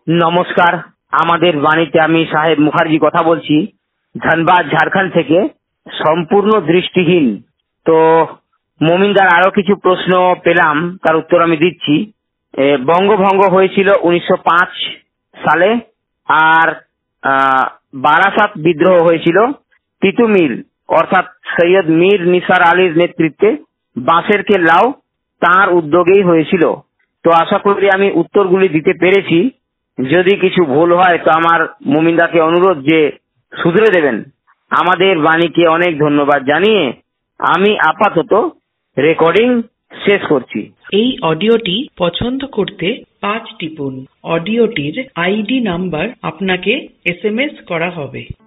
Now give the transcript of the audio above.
নমস্কার, আমাদের বাণীতে আমি সাহেব মুখার্জি কথা বলছি, ধানবাদ ঝাড়খণ্ড থেকে। সম্পূর্ণ দৃষ্টিহীন। তো মমিনদার আরো কিছু প্রশ্ন পেলাম, তার উত্তর আমি দিচ্ছি। বঙ্গভঙ্গ হয়েছিল 1905 সালে, আর বারাসাত বিদ্রোহ হয়েছিল তিতুমির অর্থাৎ সৈয়দ মীর নিসার আলীর নেতৃত্বে বাঁশের কেল্লাও তাঁর উদ্যোগেই হয়েছিল। তো আশা করি আমি উত্তরগুলি দিতে পেরেছি। যদি কিছু ভুল হয় তো আমার মুমিনদাকে অনুরোধ যে শুধরে দেবেন। আমাদের বাণীকে অনেক ধন্যবাদ জানিয়ে আমি আপাতত রেকর্ডিং শেষ করছি। এই অডিওটি পছন্দ করতে 5 টিপুন। অডিওটির আইডি নাম্বার আপনাকে SMS করা হবে।